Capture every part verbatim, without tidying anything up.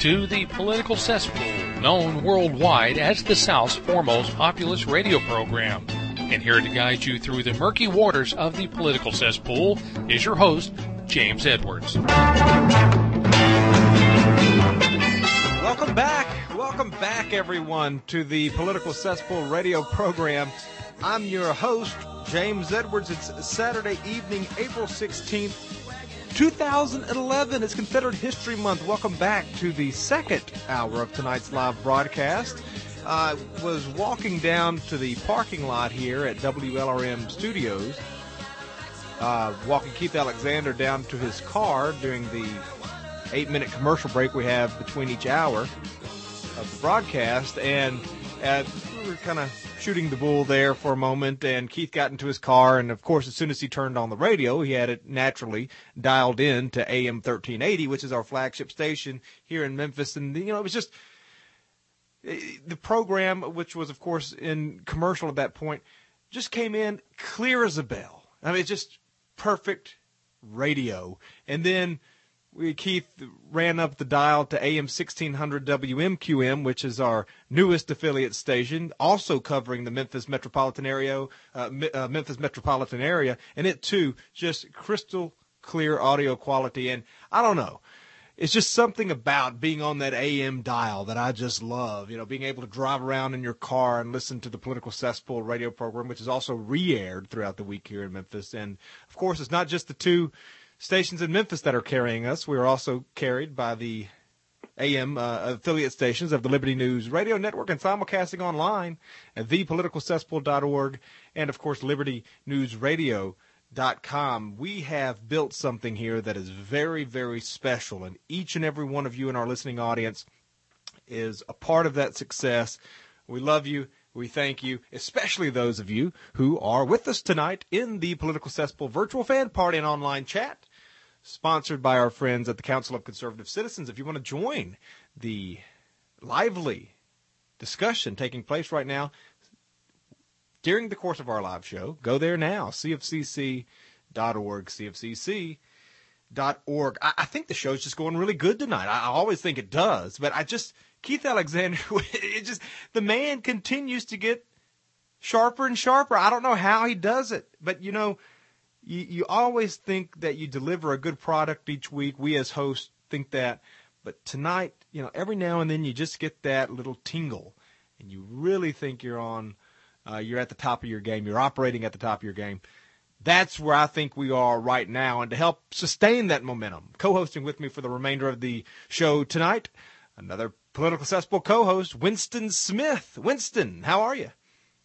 to the Political Cesspool, known worldwide as the South's foremost populist radio program. And here to guide you through the murky waters of the Political Cesspool is your host, James Edwards. Welcome back. Welcome back, everyone, to the Political Cesspool radio program. I'm your host, James Edwards. It's Saturday evening, April sixteenth, two thousand eleven. It's Confederate History Month. Welcome back to the second hour of tonight's live broadcast. I uh, was walking down to the parking lot here at W L R M Studios, uh, walking Keith Alexander down to his car during the eight-minute commercial break we have between each hour of the broadcast, and uh, we were kind of shooting the bull there for a moment, and Keith got into his car, and of course, as soon as he turned on the radio, he had it naturally dialed in to A M thirteen eighty, which is our flagship station here in Memphis, and, you know, it was just the program, which was, of course, in commercial at that point, just came in clear as a bell. I mean, it's just perfect radio. And then we, Keith ran up the dial to A M sixteen hundred W M Q M, which is our newest affiliate station, also covering the Memphis metropolitan area, uh, uh, Memphis metropolitan area, and it too just crystal clear audio quality. And I don't know, it's just something about being on that A M dial that I just love. You know, being able to drive around in your car and listen to the Political Cesspool radio program, which is also re-aired throughout the week here in Memphis. And of course, it's not just the two stations in Memphis that are carrying us. We are also carried by the A M uh, affiliate stations of the Liberty News Radio Network and simulcasting online at the political cesspool dot org and, of course, liberty news radio dot com. We have built something here that is very, very special, and each and every one of you in our listening audience is a part of that success. We love you. We thank you, especially those of you who are with us tonight in the Political Cesspool virtual fan party and online chat, sponsored by our friends at the Council of Conservative Citizens. If you want to join the lively discussion taking place right now during the course of our live show, go there now, C F C C dot org, C F C C dot org. I, I think the show's just going really good tonight. I, I always think it does, but I just, Keith Alexander, it just, the man continues to get sharper and sharper. I don't know how he does it, but, you know, you, you always think that you deliver a good product each week. We as hosts think that, but tonight, you know, every now and then you just get that little tingle, and you really think you're on, uh, you're at the top of your game. You're operating at the top of your game. That's where I think we are right now. And to help sustain that momentum, co-hosting with me for the remainder of the show tonight, another Political Cesspool co-host, Winston Smith. Winston, how are you?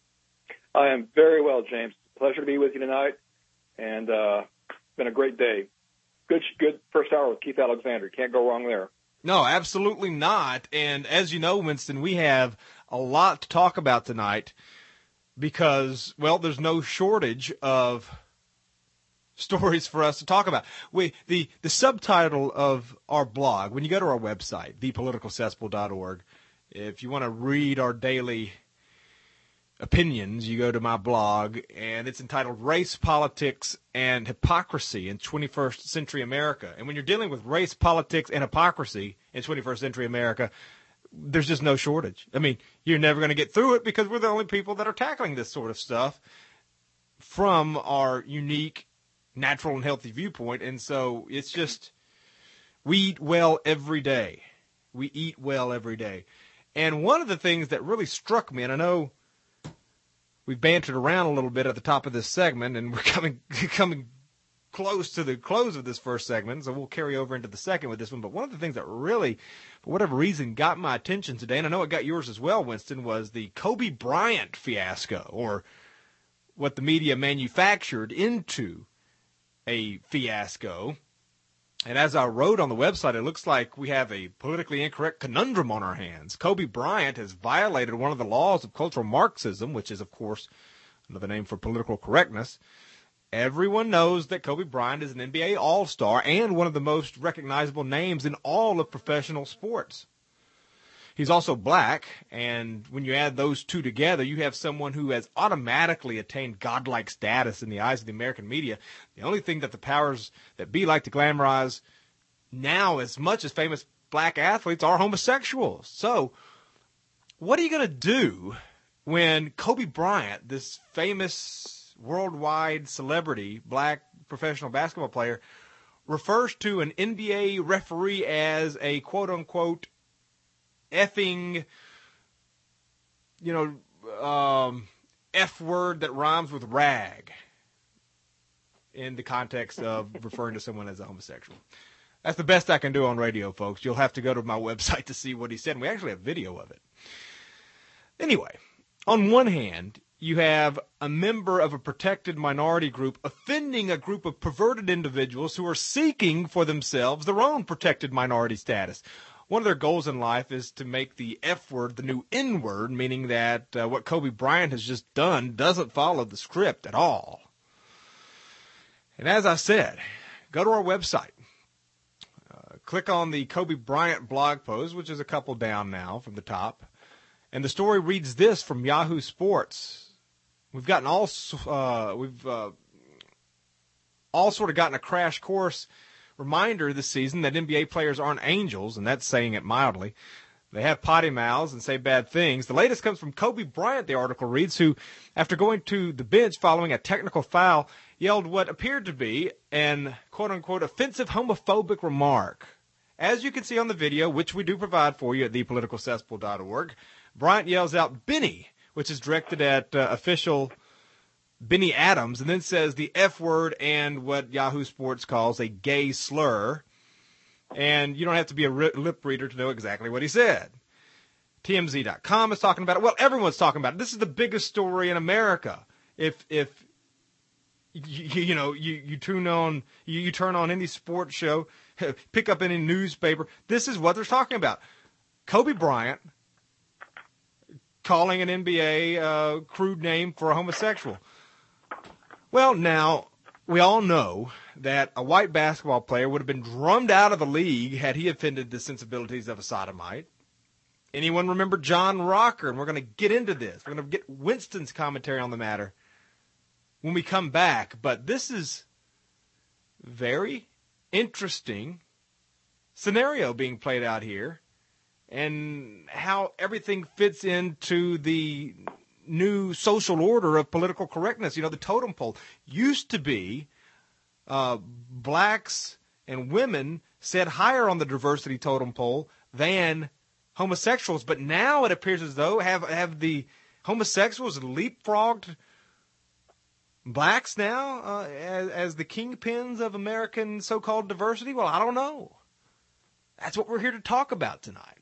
I am very well, James. Pleasure to be with you tonight, and uh, it's been a great day. Good, good first hour with Keith Alexander. Can't go wrong there. No, absolutely not. And as you know, Winston, we have a lot to talk about tonight because, well, there's no shortage of stories for us to talk about. We the the subtitle of our blog, when you go to our website, the political cesspool dot org, if you want to read our daily opinions, you go to my blog, and it's entitled Race, Politics, and Hypocrisy in twenty-first Century America. And when you're dealing with race, politics, and hypocrisy in twenty-first Century America, there's just no shortage. I mean, you're never going to get through it because we're the only people that are tackling this sort of stuff from our unique, natural, and healthy viewpoint. And so it's just, we eat well every day. We eat well every day. And one of the things that really struck me, and I know we've bantered around a little bit at the top of this segment, and we're coming coming close to the close of this first segment, so we'll carry over into the second with this one. But one of the things that really, for whatever reason, got my attention today, and I know it got yours as well, Winston, was the Kobe Bryant fiasco, or what the media manufactured into a fiasco. And as I wrote on the website, it looks like we have a politically incorrect conundrum on our hands. Kobe Bryant has violated one of the laws of cultural Marxism, which is, of course, another name for political correctness. Everyone knows that Kobe Bryant is an N B A All-Star and one of the most recognizable names in all of professional sports. He's also black, and when you add those two together, you have someone who has automatically attained godlike status in the eyes of the American media. The only thing that the powers that be like to glamorize now as much as famous black athletes are homosexuals. So what are you going to do when Kobe Bryant, this famous worldwide celebrity, black professional basketball player, refers to an N B A referee as a quote-unquote effing, you know, um, F word that rhymes with rag in the context of referring to someone as a homosexual? That's the best I can do on radio, folks. You'll have to go to my website to see what he said, and we actually have video of it. Anyway, on one hand, you have a member of a protected minority group offending a group of perverted individuals who are seeking for themselves their own protected minority status. One of their goals in life is to make the F word the new N word, meaning that uh, what Kobe Bryant has just done doesn't follow the script at all. And as I said, go to our website. Uh, click on the Kobe Bryant blog post, which is a couple down now from the top. And the story reads this from Yahoo Sports. We've gotten all, uh, we've uh, all sort of gotten a crash course reminder this season that N B A players aren't angels, and that's saying it mildly. They have potty mouths and say bad things. The latest comes from Kobe Bryant, the article reads, who, after going to the bench following a technical foul, yelled what appeared to be an quote-unquote offensive homophobic remark. As you can see on the video, which we do provide for you at the political cesspool dot org, Bryant yells out Benny, which is directed at uh, official Benny Adams, and then says the F word and what Yahoo Sports calls a gay slur. And you don't have to be a lip reader to know exactly what he said. T M Z dot com is talking about it. Well, everyone's talking about it. This is the biggest story in America. If if you, you know you, you tune on, you, you turn on any sports show, pick up any newspaper, this is what they're talking about. Kobe Bryant calling an N B A uh, crude name for a homosexual. Well, now, we all know that a white basketball player would have been drummed out of the league had he offended the sensibilities of a sodomite. Anyone remember John Rocker? And we're going to get into this. We're going to get Winston's commentary on the matter when we come back. But this is very interesting scenario being played out here, and how everything fits into the new social order of political correctness. You know, the totem pole used to be uh, blacks and women set higher on the diversity totem pole than homosexuals, but now it appears as though have have the homosexuals leapfrogged blacks now uh, as, as the kingpins of American so-called diversity. Well, I don't know. That's what we're here to talk about tonight.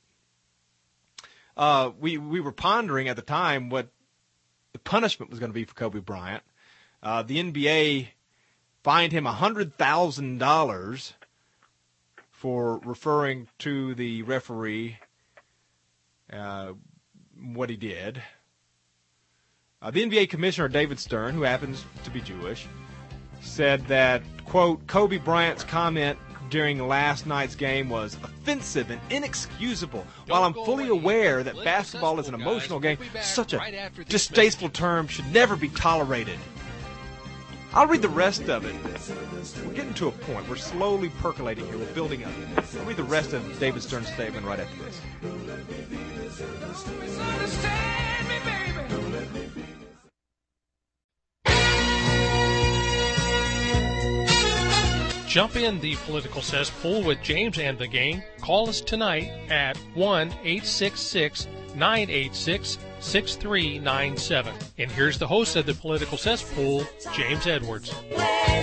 Uh, we we were pondering at the time what the punishment was going to be for Kobe Bryant. Uh, the N B A fined him one hundred thousand dollars for referring to the referee uh, what he did. Uh, the N B A commissioner, David Stern, who happens to be Jewish, said that, quote, Kobe Bryant's comment during last night's game was offensive and inexcusable. Don't While I'm fully aware that basketball is an emotional game, such a right distasteful message. term should never be tolerated. I'll read the rest of it. We're getting to a point. We're slowly percolating here. We're building up. I'll read the rest of David Stern's statement right after this. Misunderstand me, baby. Jump in the political cesspool with James and the gang. Call us tonight at one eight six six, nine eight six, six three nine seven. And here's the host of the political cesspool, James Edwards. All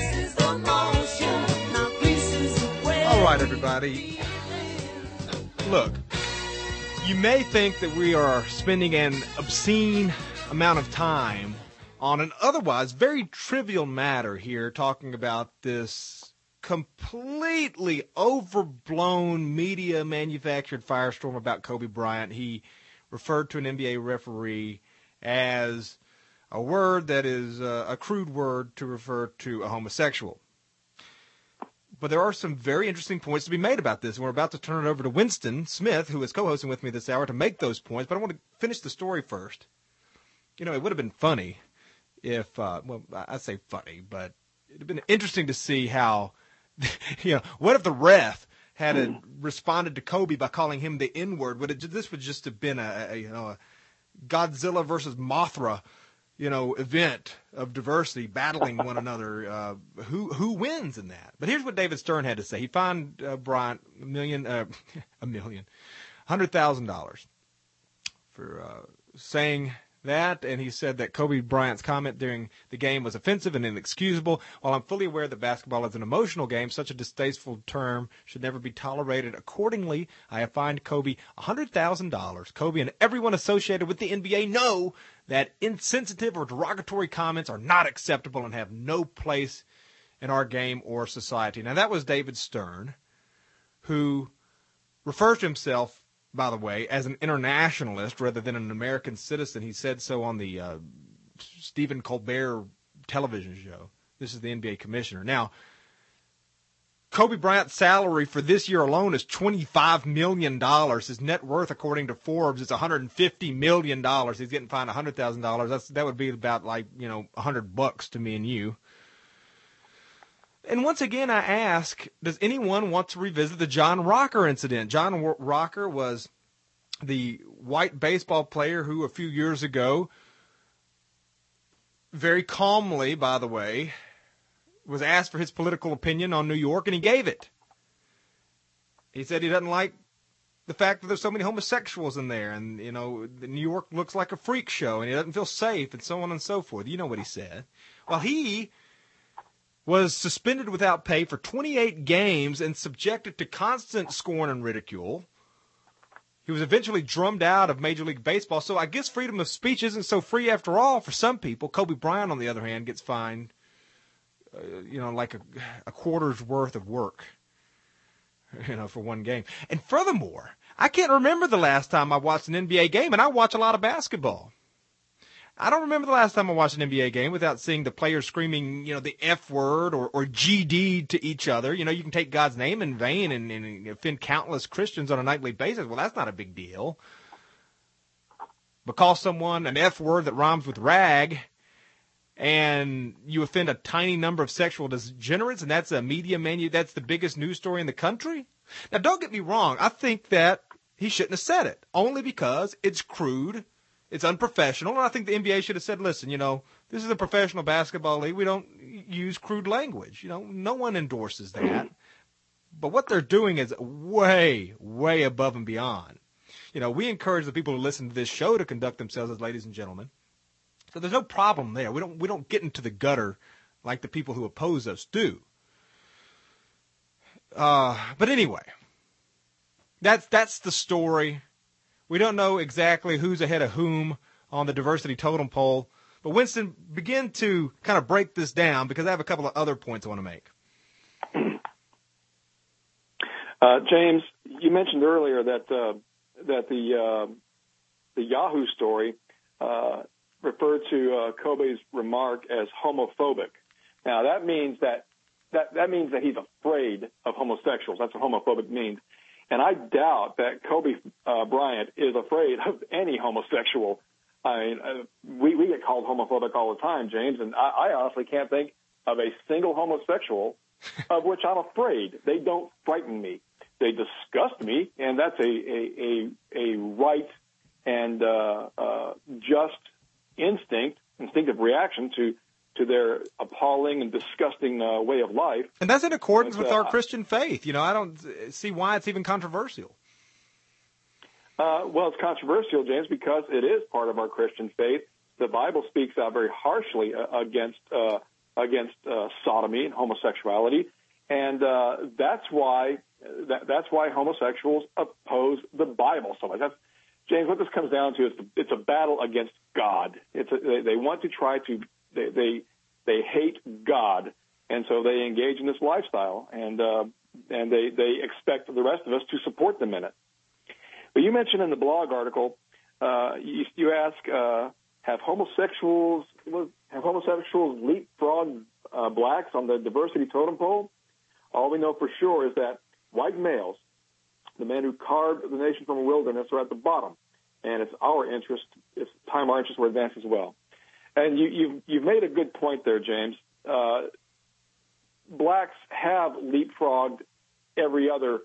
right, everybody. Look, you may think that we are spending an obscene amount of time on an otherwise very trivial matter here, talking about this completely overblown media manufactured firestorm about Kobe Bryant. He referred to an N B A referee as a word that is a, a crude word to refer to a homosexual. But there are some very interesting points to be made about this, and we're about to turn it over to Winston Smith, who is co-hosting with me this hour, to make those points. But I want to finish the story first. You know, it would have been funny if, uh, well, I say funny, but it would have been interesting to see how, you know, what if the ref had a, responded to Kobe by calling him the N-word, would it, this would just have been a, a you know a Godzilla versus Mothra, you know, event of diversity battling one another. Uh, who who wins in that? But here's what David Stern had to say. He fined uh, Bryant a million, uh, a million, hundred thousand dollars for uh, saying that, and he said that Kobe Bryant's comment during the game was offensive and inexcusable. While I'm fully aware that basketball is an emotional game, such a distasteful term should never be tolerated. Accordingly, I have fined Kobe one hundred thousand dollars. Kobe and everyone associated with the N B A know that insensitive or derogatory comments are not acceptable and have no place in our game or society. Now, that was David Stern, who refers to himself, by the way, as an internationalist rather than an American citizen. He said so on the uh, Stephen Colbert television show. This is the N B A commissioner. Now, Kobe Bryant's salary for this year alone is twenty-five million dollars. His net worth, according to Forbes, is one hundred fifty million dollars. He's getting fined one hundred thousand dollars. That's, that would be about like, you know, one hundred bucks to me and you. And once again, I ask, does anyone want to revisit the John Rocker incident? John Rocker was the white baseball player who a few years ago, very calmly, by the way, was asked for his political opinion on New York, and he gave it. He said he doesn't like the fact that there's so many homosexuals in there, and, you know, New York looks like a freak show, and he doesn't feel safe, and so on and so forth. You know what he said. Well, he was suspended without pay for twenty-eight games and subjected to constant scorn and ridicule. He was eventually drummed out of Major League Baseball, so I guess freedom of speech isn't so free after all for some people. Kobe Bryant, on the other hand, gets fined, uh, you know, like a, a quarter's worth of work, you know, for one game. And furthermore, I can't remember the last time I watched an N B A game, and I watch a lot of basketball. I don't remember the last time I watched an N B A game without seeing the players screaming, you know, the F word or, or G D to each other. You know, you can take God's name in vain and, and offend countless Christians on a nightly basis. Well, that's not a big deal. But call someone an F word that rhymes with rag, and you offend a tiny number of sexual degenerates, and that's a media menu. That's the biggest news story in the country. Now, don't get me wrong. I think that he shouldn't have said it, only because it's crude. It's unprofessional, and I think the N B A should have said, listen, you know, this is a professional basketball league. We don't use crude language. You know, no one endorses that. But what they're doing is way, way above and beyond. You know, we encourage the people who listen to this show to conduct themselves as ladies and gentlemen. So there's no problem there. We don't we don't get into the gutter like the people who oppose us do. Uh, but anyway, that's that's the story. We don't know exactly who's ahead of whom on the diversity totem pole. But Winston, begin to kind of break this down, because I have a couple of other points I want to make. Uh, James, you mentioned earlier that uh, that the uh, the Yahoo story uh, referred to uh, Kobe's remark as homophobic. Now that means that, that that means that he's afraid of homosexuals. That's what homophobic means. And I doubt that Kobe uh, Bryant is afraid of any homosexual. I mean, uh, we, we get called homophobic all the time, James, and I, I honestly can't think of a single homosexual of which I'm afraid. They don't frighten me. They disgust me, and that's a, a, a, a right and uh, uh, just instinct, instinctive reaction to to their appalling and disgusting uh, way of life. And that's in accordance and, with uh, our Christian faith. You know, I don't see why it's even controversial. Uh, well, it's controversial, James, because it is part of our Christian faith. The Bible speaks out very harshly uh, against uh, against uh, sodomy and homosexuality, and uh, that's why that, that's why homosexuals oppose the Bible so much. That's, James, what this comes down to is it's a battle against God. It's a, they, they want to try to They, they they hate God, and so they engage in this lifestyle, and uh, and they, they expect the rest of us to support them in it. But you mentioned in the blog article, uh, you, you ask, uh, have homosexuals have homosexuals leapfrogged uh, blacks on the diversity totem pole? All we know for sure is that white males, the men who carved the nation from a wilderness, are at the bottom, and it's our interest, it's time our interests were advanced as well. And you, you've, you've made a good point there, James. Uh, blacks have leapfrogged every other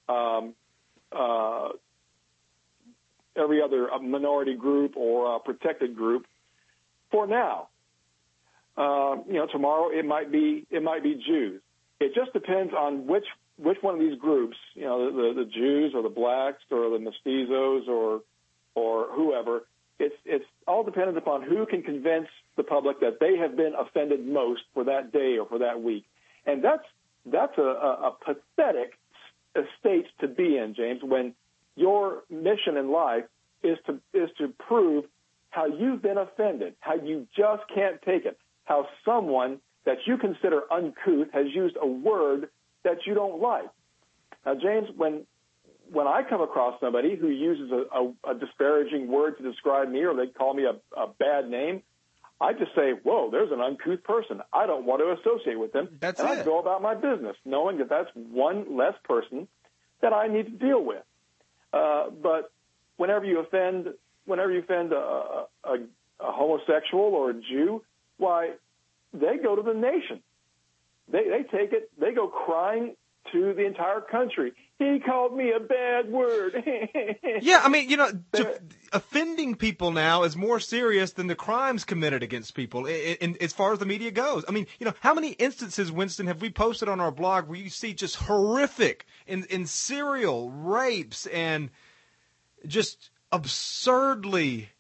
um, uh, every other minority group or uh, protected group for now. Uh, you know, tomorrow it might be it might be Jews. It just depends on which which one of these groups, you know, the, the, the Jews or the blacks or the mestizos or or whoever. It's it's all dependent upon who can convince the public that they have been offended most for that day or for that week. And that's that's a, a, a pathetic state to be in, James, when your mission in life is to is to prove how you've been offended, how you just can't take it, how someone that you consider uncouth has used a word that you don't like. Now, James, when when I come across somebody who uses a, a, a disparaging word to describe me, or they call me a, a bad name, I just say, whoa, there's an uncouth person. I don't want to associate with them. That's and it. I go about my business, knowing that that's one less person that I need to deal with. Uh, but whenever you offend, whenever you offend a, a, a homosexual or a Jew, why, they go to the nation. They, they take it, they go crying to the entire country. He called me a bad word. Yeah, I mean, you know, to, offending people now is more serious than the crimes committed against people, in, in, as far as the media goes. I mean, you know, how many instances, Winston, have we posted on our blog where you see just horrific and, and serial rapes and just absurdly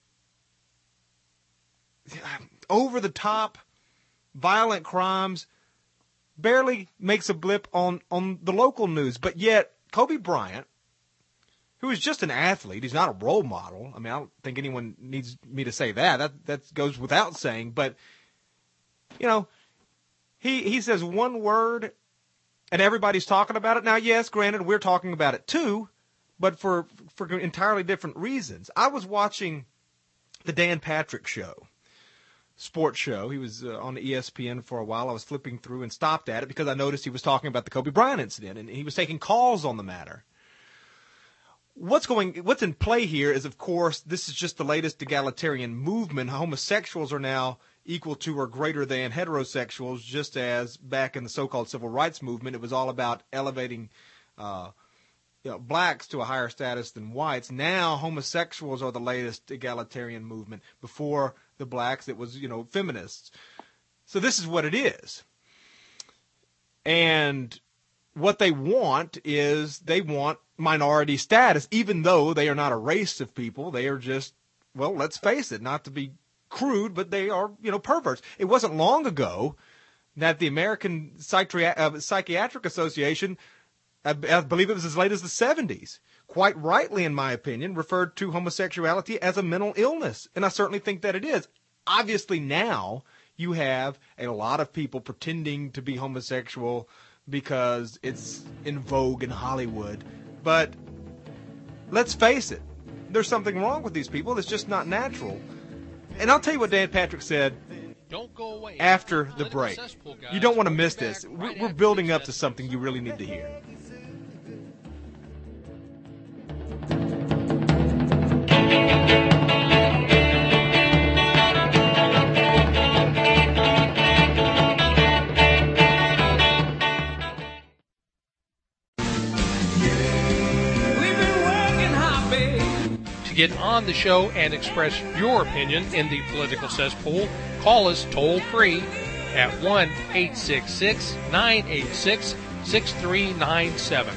over-the-top violent crimes, barely makes a blip on, on the local news. But yet, Kobe Bryant, who is just an athlete, he's not a role model. I mean, I don't think anyone needs me to say that. That that goes without saying. But, you know, he he says one word, and everybody's talking about it. Now, yes, granted, we're talking about it too, but for for entirely different reasons. I was watching the Dan Patrick Show. Sports show. He was uh, on E S P N for a while. I was flipping through and stopped at it because I noticed he was talking about the Kobe Bryant incident, and he was taking calls on the matter. What's going, what's in play here is, of course, this is just the latest egalitarian movement. Homosexuals are now equal to or greater than heterosexuals, just as back in the so-called civil rights movement, it was all about elevating uh, you know, blacks to a higher status than whites. Now homosexuals are the latest egalitarian movement. Before the blacks, it was, you know, feminists. So this is what it is. And what they want is they want minority status, even though they are not a race of people. They are just, well, let's face it, not to be crude, but they are, you know, perverts. It wasn't long ago that the American Psychiatri- uh, Psychiatric Association, I, I believe it was as late as the seventies, quite rightly, in my opinion, referred to homosexuality as a mental illness. And I certainly think that it is. Obviously now you have a lot of people pretending to be homosexual because it's in vogue in Hollywood. But let's face it, there's something wrong with these people. It's just not natural. And I'll tell you what Dan Patrick said Don't go away. after the break. You don't want to miss this. We're building up to something you really need to hear. To get on the show and express your opinion in the political cesspool, call us toll free at one eight six six, nine eight six, six three nine seven.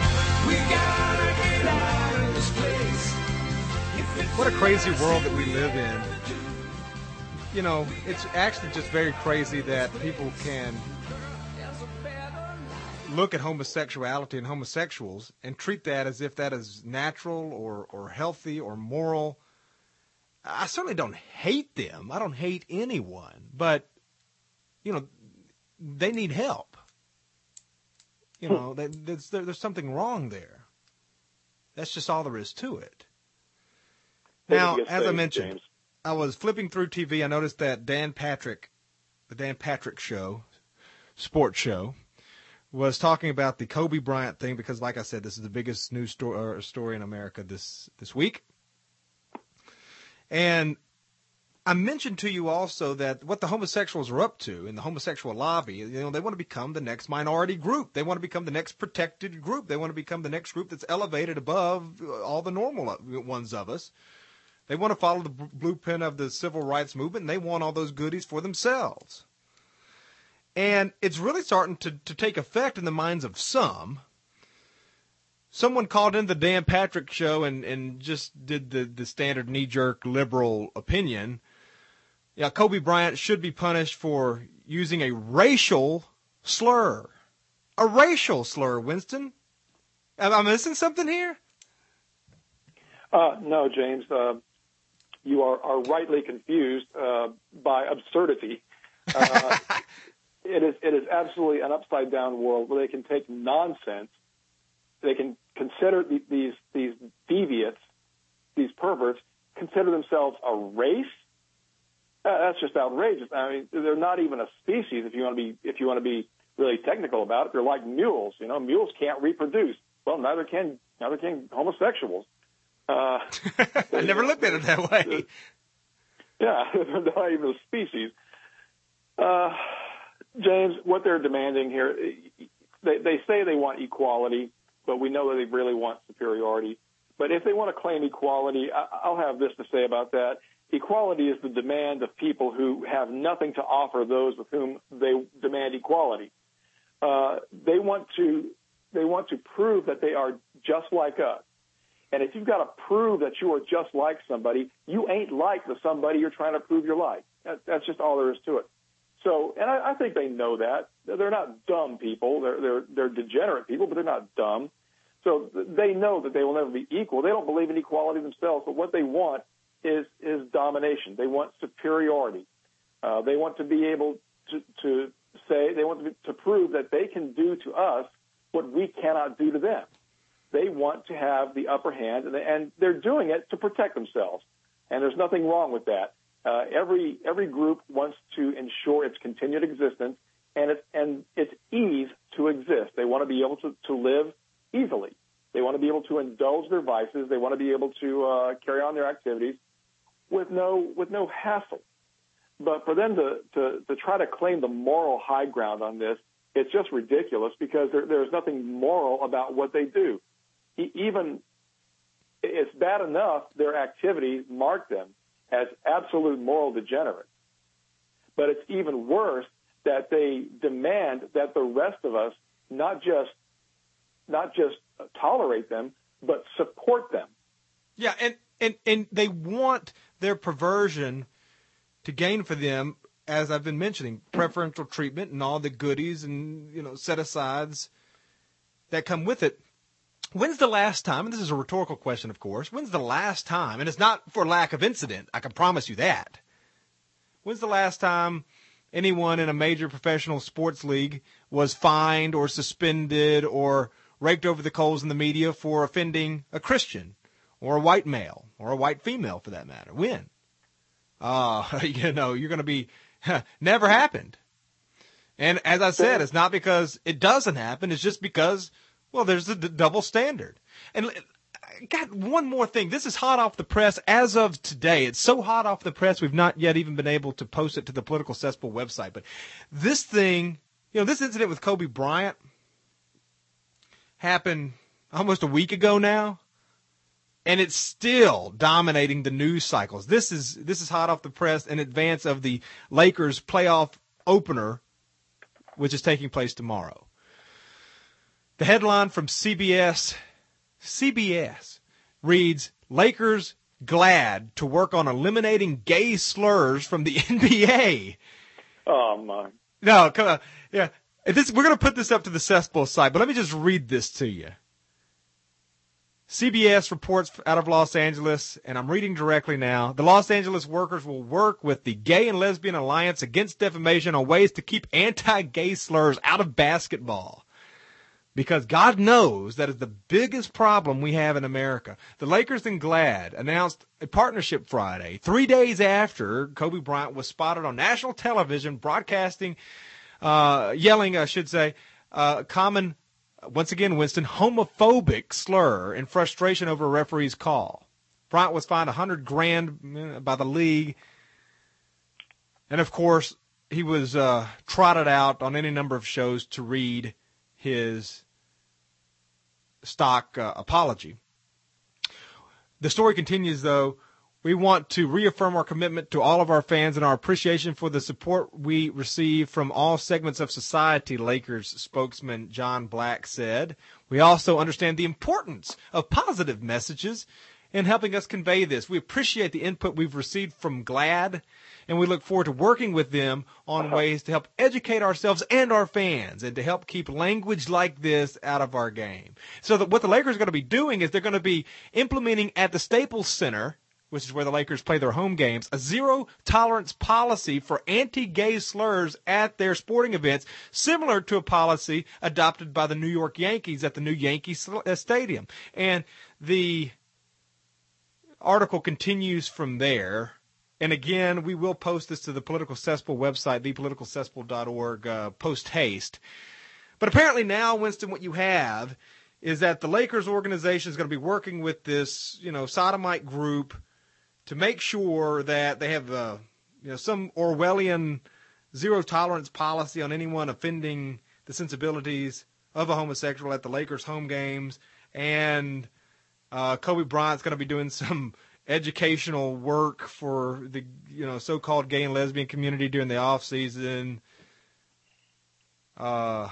What a crazy world that we live in. You know, it's actually just very crazy that people can look at homosexuality and homosexuals and treat that as if that is natural or, or healthy or moral. I certainly don't hate them. I don't hate anyone. But, you know, they need help. You know, they, there's, there's something wrong there. That's just all there is to it. Now, as I mentioned, James. I was flipping through T V. I noticed that Dan Patrick, the Dan Patrick Show, sports show, was talking about the Kobe Bryant thing because, like I said, this is the biggest news story, story in America this, this week. And I mentioned to you also that what the homosexuals are up to in the homosexual lobby, you know, they want to become the next minority group. They want to become the next protected group. They want to become the next group that's elevated above all the normal ones of us. They want to follow the blueprint of the civil rights movement, and they want all those goodies for themselves. And it's really starting to, to take effect in the minds of some. Someone called in the Dan Patrick show and, and just did the, the standard knee-jerk liberal opinion. Yeah, Kobe Bryant should be punished for using a racial slur. A racial slur, Winston. Am I missing something here? Uh, no, James. Uh, you are, are rightly confused uh, by absurdity. Uh, it is it is absolutely an upside-down world where they can take nonsense. They can consider the, these these deviates, these perverts, consider themselves a race. Uh, that's just outrageous. I mean, they're not even a species. If you want to be, if you want to be really technical about it, they're like mules. You know, mules can't reproduce. Well, neither can neither can homosexuals. Uh, I never looked at it that way. Yeah, they're not even a species. Uh, James, what they're demanding here, they, they say they want equality, but we know that they really want superiority. But if they want to claim equality, I, I'll have this to say about that. Equality is the demand of people who have nothing to offer those with whom they demand equality. Uh, they want to they want to prove that they are just like us. And if you've got to prove that you are just like somebody, you ain't like the somebody you're trying to prove you're like. That, that's just all there is to it. So, and I, I think they know that. They're not dumb people. They're, they're, they're degenerate people, but they're not dumb. So they know that they will never be equal. They don't believe in equality themselves, but what they want is, is domination. They want superiority. Uh, they want to be able to, to say, they want to, to prove that they can do to us what we cannot do to them. They want to have the upper hand, and, and they're doing it to protect themselves. And there's nothing wrong with that. Uh, every every group wants to ensure its continued existence and its and its ease to exist. They want to be able to, to live easily. They want to be able to indulge their vices. They want to be able to uh, carry on their activities with no with no hassle. But for them to, to, to try to claim the moral high ground on this, it's just ridiculous because there, there's nothing moral about what they do. Even it's bad enough their activities mark them as absolute moral degenerates. But it's even worse that they demand that the rest of us not just not just tolerate them, but support them. Yeah, and, and, and they want their perversion to gain for them, as I've been mentioning, preferential treatment and all the goodies and, you know, set-asides that come with it. When's the last time, and this is a rhetorical question, of course, when's the last time, and it's not for lack of incident, I can promise you that. When's the last time anyone in a major professional sports league was fined or suspended or raked over the coals in the media for offending a Christian or a white male or a white female for that matter? When? Uh, you know, you're going to be, never happened. And as I said, it's not because it doesn't happen, it's just because, well, there's a d- double standard. And I got one more thing. This is hot off the press as of today. It's so hot off the press, we've not yet even been able to post it to the Political Cesspool website. But this thing, you know, this incident with Kobe Bryant happened almost a week ago now, and it's still dominating the news cycles. This is this is hot off the press in advance of the Lakers playoff opener, which is taking place tomorrow. The headline from C B S, C B S reads, Lakers glad to work on eliminating gay slurs from the N B A. Oh, my. No, come on. Yeah, this, we're going to put this up to the Cesspool site, but let me just read this to you. C B S reports out of Los Angeles, and I'm reading directly now. The Los Angeles workers will work with the Gay and Lesbian Alliance Against Defamation on ways to keep anti-gay slurs out of basketball. Because God knows that is the biggest problem we have in America. The Lakers and GLAAD announced a partnership Friday, three days after Kobe Bryant was spotted on national television broadcasting, uh, yelling, I should say, uh, common, once again, Winston, homophobic slur in frustration over a referee's call. Bryant was fined a hundred grand by the league And, of course, he was uh, trotted out on any number of shows to read his stock uh, apology. The story continues, though. We want to reaffirm our commitment to all of our fans and our appreciation for the support we receive from all segments of society, Lakers spokesman John Black said. We also understand the importance of positive messages in helping us convey this. We appreciate the input we've received from GLAAD, and we look forward to working with them on ways to help educate ourselves and our fans and to help keep language like this out of our game. So that what the Lakers are going to be doing is they're going to be implementing at the Staples Center, which is where the Lakers play their home games, a zero-tolerance policy for anti-gay slurs at their sporting events, similar to a policy adopted by the New York Yankees at the new Yankee Stadium. And the article continues from there. And again, we will post this to the Political Cesspool website, the political cesspool dot org, uh, post-haste. But apparently now, Winston, what you have is that the Lakers organization is going to be working with this, you know, sodomite group to make sure that they have, uh, you know, some Orwellian zero-tolerance policy on anyone offending the sensibilities of a homosexual at the Lakers home games. And uh, Kobe Bryant's going to be doing some educational work for the, you know, so-called gay and lesbian community during the off season. Uh,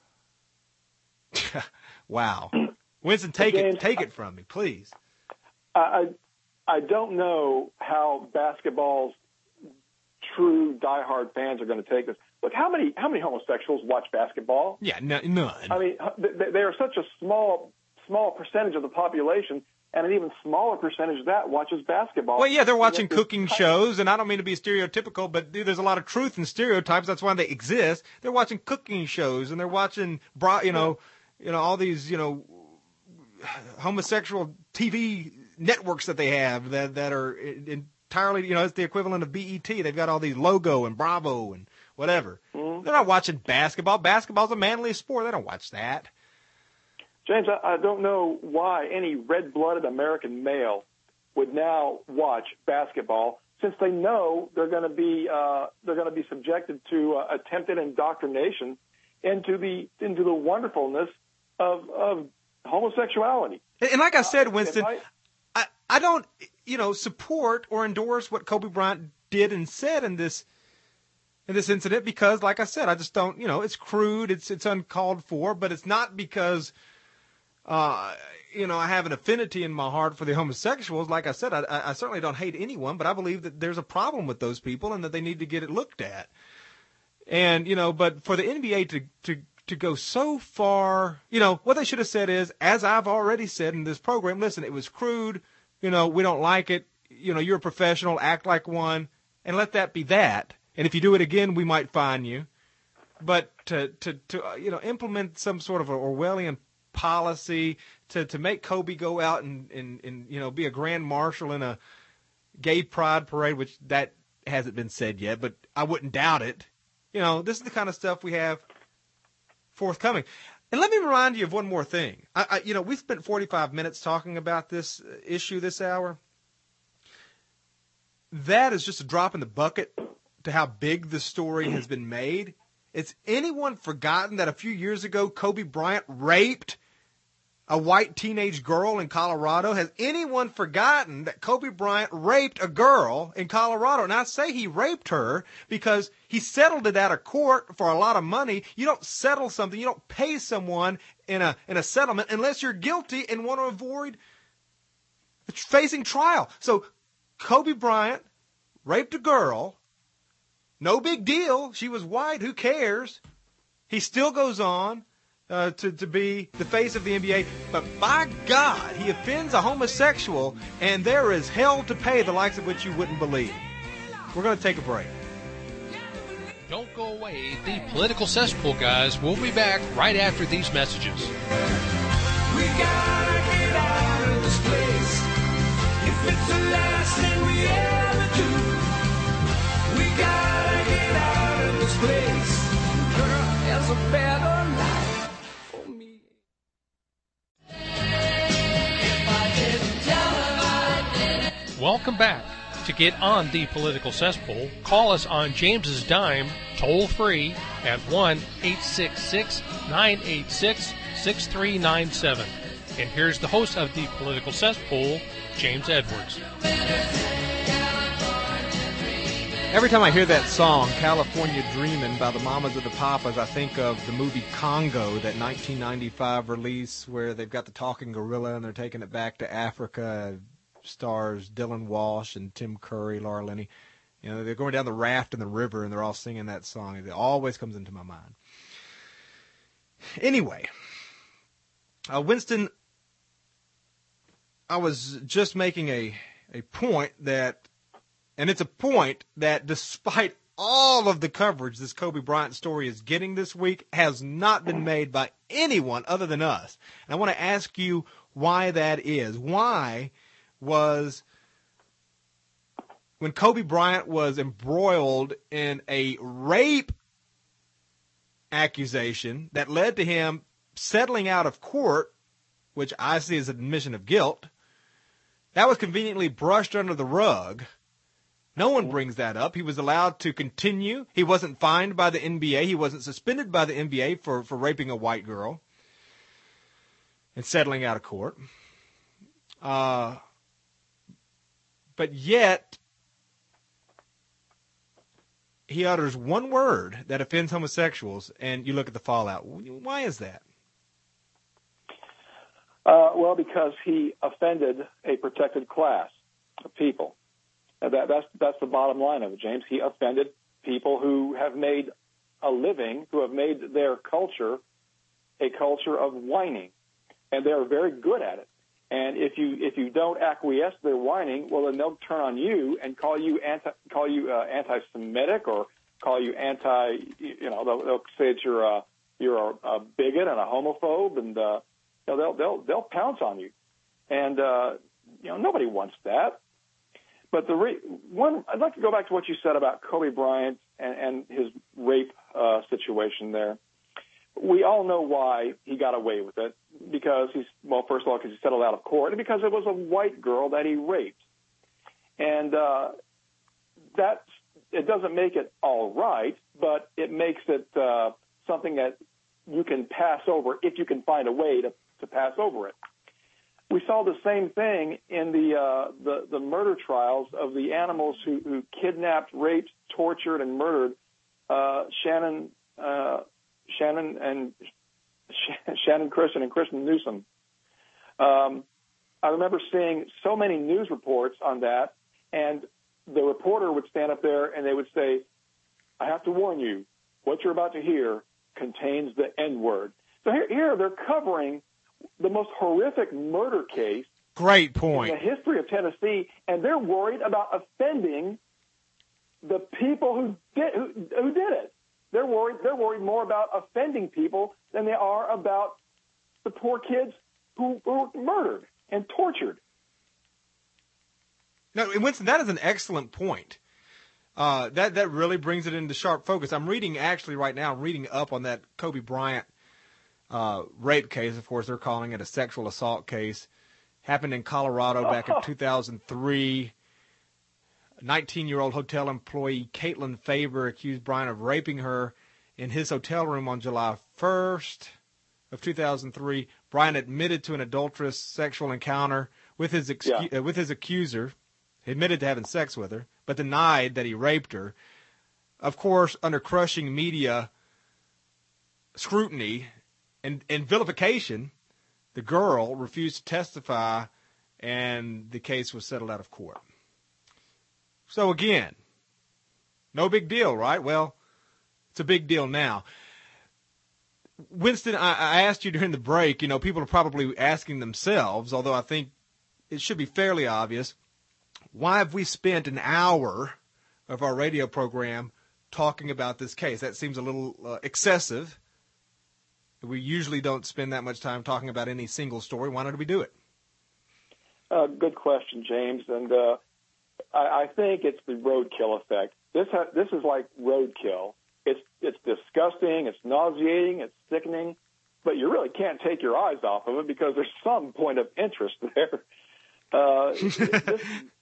wow, Winston, take James, it, take it from me, please. I I don't know how basketball's true diehard fans are going to take this. Look, how many how many homosexuals watch basketball? Yeah, no, none. I mean, they are such a small small percentage of the population. And an even smaller percentage of that watches basketball. Well, yeah, they're watching cooking shows, and I don't mean to be stereotypical, but dude, there's a lot of truth in stereotypes. That's why they exist. They're watching cooking shows, and they're watching, you know, you know, all these, you know, homosexual T V networks that they have that that are entirely, you know, it's the equivalent of B E T. They've got all these Logo and Bravo and whatever. Mm-hmm. They're not watching basketball. Basketball's a manly sport. They don't watch that. James, I, I don't know why any red-blooded American male would now watch basketball, since they know they're going to be uh, they're going to be subjected to uh, attempted indoctrination into the into the wonderfulness of of homosexuality. And, and like I said, Winston, uh, I, I I don't you know support or endorse what Kobe Bryant did and said in this in this incident because, like I said, I just don't you know it's crude, it's it's uncalled for, but it's not because. Uh, you know, I have an affinity in my heart for the homosexuals. Like I said, I, I certainly don't hate anyone, but I believe that there's a problem with those people and that they need to get it looked at. And, you know, but for the N B A to, to, to go so far, you know, what they should have said is, as I've already said in this program, listen, it was crude. You know, we don't like it. You know, you're a professional, act like one, and let that be that. And if you do it again, we might fine you. But to, to, to uh, you know, implement some sort of an Orwellian policy to, to make Kobe go out and, and, and, you know, be a grand marshal in a gay pride parade, which that hasn't been said yet, but I wouldn't doubt it. You know, this is the kind of stuff we have forthcoming. And let me remind you of one more thing. I, I, you know, we spent forty-five minutes talking about this issue this hour. That is just a drop in the bucket to how big the story has been made. Has anyone forgotten that a few years ago Kobe Bryant raped a white teenage girl in Colorado? Has anyone forgotten that Kobe Bryant raped a girl in Colorado? And I say he raped her because he settled it out of court for a lot of money. You don't settle something, you don't pay someone in a in a settlement unless you're guilty and want to avoid facing trial. So Kobe Bryant raped a girl. No big deal. She was white. Who cares? He still goes on uh, to, to be the face of the N B A. But by God, he offends a homosexual, and there is hell to pay, the likes of which you wouldn't believe. We're going to take a break. Don't go away. The Political Cesspool guys will be back right after these messages. We gotta get out of this place. If it's the last thing we ever do, we gotta get out of this place. Girl, there's a better life for me. Welcome back To get on the Political Cesspool, call us on James's dime, toll free, at one eight six six, nine eight six, six three nine seven. And here's the host of the Political Cesspool, James Edwards. Every time I hear that song, California Dreamin' by the Mamas of the Papas, I think of the movie Congo, that nineteen ninety-five release where they've got the talking gorilla and they're taking it back to Africa. Stars Dylan Walsh and Tim Curry, Laura Linney. You know, they're going down the raft in the river and they're all singing that song. It always comes into my mind. Anyway, uh, Winston, I was just making a, a point that, and it's a point that despite all of the coverage this Kobe Bryant story is getting this week, has not been made by anyone other than us. And I want to ask you why that is. Why was when Kobe Bryant was embroiled in a rape accusation that led to him settling out of court, which I see as an admission of guilt, that was conveniently brushed under the rug. No one brings that up. He was allowed to continue. He wasn't fined by the N B A. He wasn't suspended by the N B A for, for raping a white girl and settling out of court. Uh... But yet, he utters one word that offends homosexuals, and you look at the fallout. Why is that? Uh, well, because he offended a protected class of people. And that, that's, that's the bottom line of it, James. He offended people who have made a living, who have made their culture a culture of whining, and they're very good at it. And if you if you don't acquiesce to their whining, well, then they'll turn on you and call you anti call you uh, anti-Semitic or call you anti. You know, they'll, they'll say that you're a you're a, a bigot and a homophobe, and uh, you know, they'll they'll they'll pounce on you. And uh, you know, nobody wants that. But the re- one, I'd like to go back to what you said about Kobe Bryant and, and his rape uh, situation there. We all know why he got away with it, because he's, well, first of all, because he settled out of court, and because it was a white girl that he raped. And uh, that, it doesn't make it all right, but it makes it uh, something that you can pass over if you can find a way to, to pass over it. We saw the same thing in the, uh, the, the murder trials of the animals who, who kidnapped, raped, tortured, and murdered uh, Shannon uh Shannon and Shannon Christian and Christian Newsom. Um, I remember seeing so many news reports on that, and the reporter would stand up there and they would say, "I have to warn you, what you're about to hear contains the N-word." So here, here they're covering the most horrific murder case Great point. in the history of Tennessee, and they're worried about offending the people who did who, who did it. They're worried. They're worried more about offending people than they are about the poor kids who were murdered and tortured. No, Winston, that is an excellent point. Uh, that that really brings it into sharp focus. I'm reading actually right now. I'm reading up on that Kobe Bryant uh, rape case. Of course, they're calling it a sexual assault case. Happened in Colorado back in two thousand three. nineteen-year-old hotel employee Caitlin Faber accused Bryant of raping her in his hotel room on July first of two thousand three. Bryant admitted to an adulterous sexual encounter with his excu- yeah. uh, with his accuser. He admitted to having sex with her, but denied that he raped her. Of course, under crushing media scrutiny and, and vilification, the girl refused to testify, and the case was settled out of court. So again, no big deal, right? Well, it's a big deal now. Winston, I, I asked you during the break, you know, people are probably asking themselves, although I think it should be fairly obvious, why have we spent an hour of our radio program talking about this case? That seems a little uh, excessive. We usually don't spend that much time talking about any single story. Why don't we do it? Uh, good question, James. And uh, I, I think it's the roadkill effect. This ha- this is like roadkill. It's it's disgusting. It's nauseating. It's sickening. But you really can't take your eyes off of it because there's some point of interest there. Uh, this,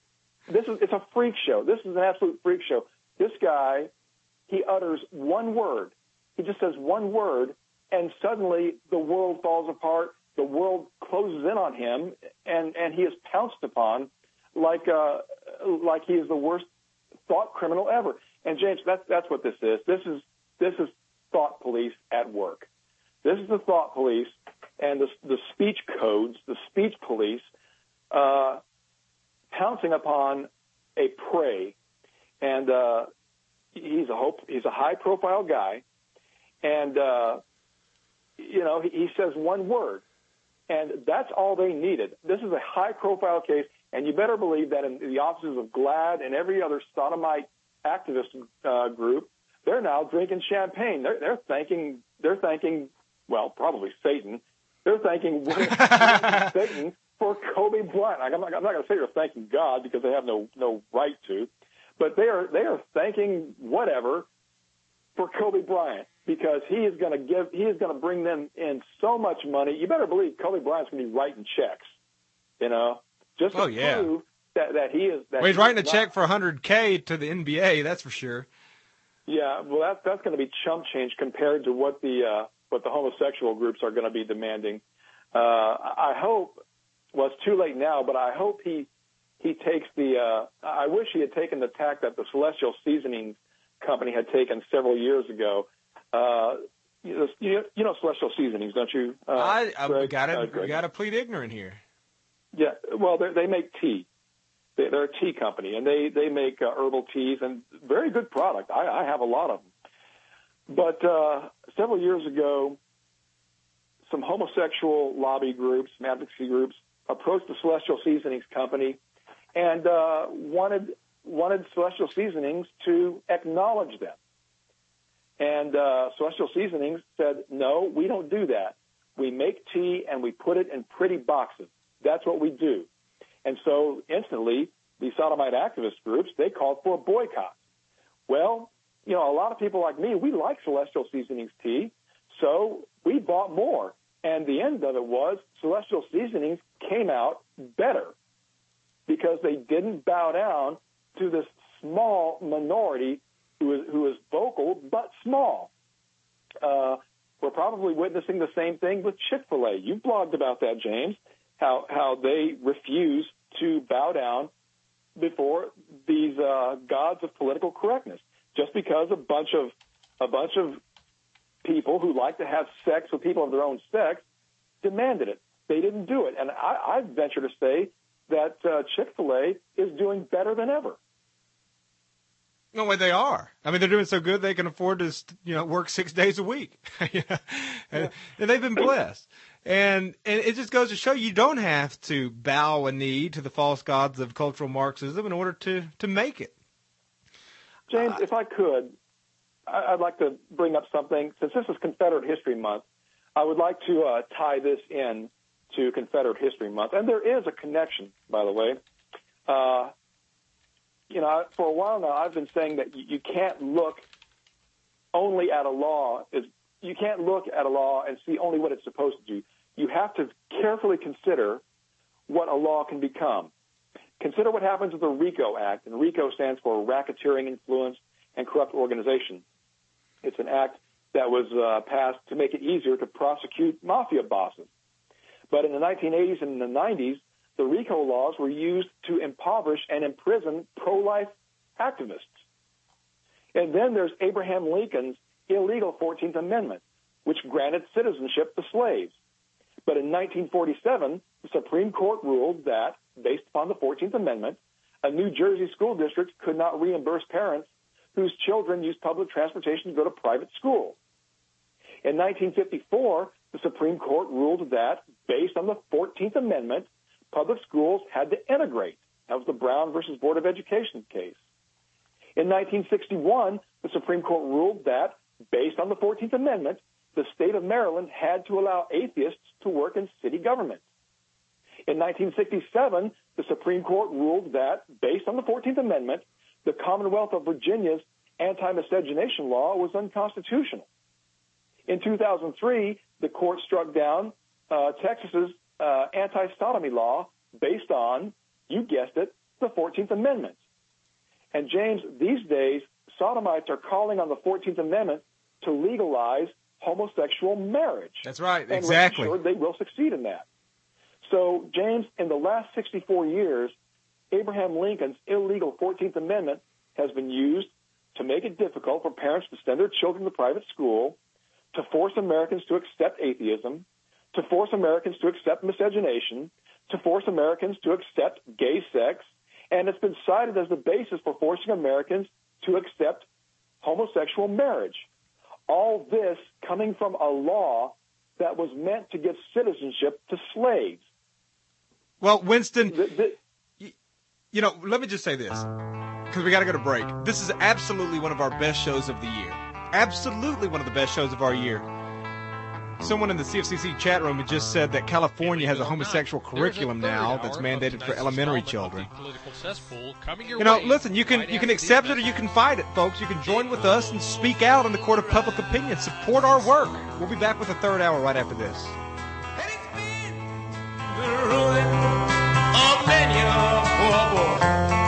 this is it's a freak show. This is an absolute freak show. This guy, he utters one word. He just says one word, and suddenly the world falls apart. The world closes in on him, and, and he is pounced upon like uh, like he is the worst thought criminal ever. And James, that's that's what this is. This is this is thought police at work. This is the thought police and the the speech codes, the speech police, uh, pouncing upon a prey. And uh, he's a hope. He's a high-profile guy, and uh, you know he, he says one word, and that's all they needed. This is a high-profile case, and you better believe that in the offices of GLAAD and every other sodomite activist uh, group, they're now drinking champagne. They're, they're thanking. They're thanking. Well, probably Satan. They're thanking Satan for Kobe Bryant. I'm not, I'm not going to say they're thanking God because they have no no right to. But they are they are thanking whatever for Kobe Bryant because he is going to give he is going to bring them in so much money. You better believe Kobe Bryant's going to be writing checks, you know, just to oh, yeah. prove that, that he is. That well, he's he writing a not, check for one hundred K to the N B A, that's for sure. Yeah, well, that's that's going to be chump change compared to what the uh, what the homosexual groups are going to be demanding. Uh, I hope. Well, it's too late now, but I hope he. He takes the, uh, I wish he had taken the tack that the Celestial Seasonings Company had taken several years ago. Uh, you, know, you know Celestial Seasonings, don't you? Uh, I, I Greg, gotta, uh, Greg. gotta plead ignorant here. Yeah, well, they make tea. They, they're a tea company, and they, they make uh, herbal teas, and very good product. I, I have a lot of them. But uh, several years ago, some homosexual lobby groups, advocacy groups, approached the Celestial Seasonings Company and uh, wanted wanted Celestial Seasonings to acknowledge them. And uh, Celestial Seasonings said, no, we don't do that. We make tea and we put it in pretty boxes. That's what we do. And so instantly, the sodomite activist groups, they called for a boycott. Well, you know, a lot of people like me, we like Celestial Seasonings tea, so we bought more. And the end of it was Celestial Seasonings came out better, because they didn't bow down to this small minority who is, who is vocal but small. Uh, we're probably witnessing the same thing with Chick-fil-A. You blogged about that, James, how how they refuse to bow down before these uh, gods of political correctness, just because a bunch of a bunch of people who like to have sex with people of their own sex demanded it. They didn't do it, and I, I venture to say that uh, Chick-fil-A is doing better than ever. No way, they are. I mean, they're doing so good they can afford to, you know, work six days a week. yeah. and, and they've been blessed. And and it just goes to show you don't have to bow a knee to the false gods of cultural Marxism in order to, to make it. James, uh, if I could, I'd like to bring up something. Since this is Confederate History Month, I would like to uh, tie this in to Confederate History Month. And there is a connection, by the way. Uh, you know, for a while now, I've been saying that you can't look only at a law. Is You can't look at a law and see only what it's supposed to do. You have to carefully consider what a law can become. Consider what happens with the RICO Act, and RICO stands for Racketeering, Influence, and Corrupt Organization. It's an act that was uh, passed to make it easier to prosecute mafia bosses. But in the nineteen eighties and the nineties, the RICO laws were used to impoverish and imprison pro-life activists. And then there's Abraham Lincoln's illegal fourteenth Amendment, which granted citizenship to slaves. But in nineteen forty-seven, the Supreme Court ruled that, based upon the fourteenth Amendment, a New Jersey school district could not reimburse parents whose children used public transportation to go to private school. In nineteen fifty-four, the Supreme Court ruled that, based on the fourteenth Amendment, public schools had to integrate. That was the Brown versus Board of Education case. In nineteen sixty-one, the Supreme Court ruled that, based on the fourteenth Amendment, the state of Maryland had to allow atheists to work in city government. In nineteen sixty-seven, the Supreme Court ruled that, based on the fourteenth Amendment, the Commonwealth of Virginia's anti-miscegenation law was unconstitutional. In two thousand three, the court struck down uh, Texas's uh, anti-sodomy law based on, you guessed it, the fourteenth Amendment. And James, these days, sodomites are calling on the fourteenth Amendment to legalize homosexual marriage. That's right, and exactly. Sure, they will succeed in that. So, James, in the last sixty-four years, Abraham Lincoln's illegal fourteenth Amendment has been used to make it difficult for parents to send their children to private school, to force Americans to accept atheism, to force Americans to accept miscegenation, to force Americans to accept gay sex, and it's been cited as the basis for forcing Americans to accept homosexual marriage. All this coming from a law that was meant to give citizenship to slaves. Well, Winston, The- the- you, you know, let me just say this, because we got to go to break. This is absolutely one of our best shows of the year. Absolutely one of the best shows of our year. Someone in the C F C C chat room had just said that California has a homosexual curriculum now that's mandated for elementary children. You know, listen, you can you can accept it or you can fight it, folks. You can join with us and speak out in the court of public opinion. Support our work. We'll be back with the third hour right after this. And it's been the ruin of many a poor boy.